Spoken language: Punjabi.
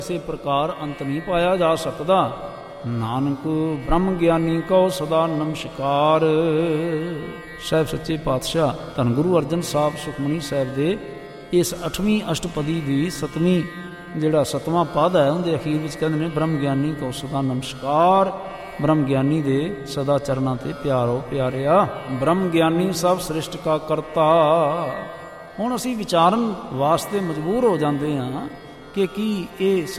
ਇਸੇ ਪ੍ਰਕਾਰ ਅੰਤ ਨਹੀਂ ਪਾਇਆ ਜਾ ਸਕਦਾ। ਨਾਨਕ ਬ੍ਰਹਮ ਗਿਆਨੀ ਕਉ ਸਦਾ ਨਮਸਕਾਰ। ਸਾਹਿਬ ਸੱਚੇ ਪਾਤਸ਼ਾਹ ਧੰਨ ਗੁਰੂ ਅਰਜਨ ਸਾਹਿਬ ਸੁਖਮਨੀ ਸਾਹਿਬ ਦੇ ਇਸ 8ਵੀਂ ਅਸ਼ਟਪਦੀ ਦੀ 7ਵੀਂ ਜਿਹੜਾ 7ਵਾਂ ਪਦ ਹੈ ਉਹਦੇ ਅਖੀਰ ਵਿੱਚ ਕਹਿੰਦੇ ਨੇ ਬ੍ਰਹਮ ਗਿਆਨੀ ਕਉ ਸਦਾ ਨਮਸਕਾਰ। ਬ੍ਰਹਮ ਗਿਆਨੀ ਦੇ ਸਦਾ ਚਰਨਾਂ ਤੇ ਪਿਆਰੋ ਪਿਆਰਿਆ। ਬ੍ਰਹਮ ਗਿਆਨੀ ਸਭ ਸ੍ਰਿਸ਼ਟ ਕਾ ਕਰਤਾ। ਹੁਣ ਅਸੀਂ ਵਿਚਾਰਨ ਵਾਸਤੇ ਮਜਬੂਰ ਹੋ ਜਾਂਦੇ ਹਾਂ ਕਿ ਕੀ ਇਹ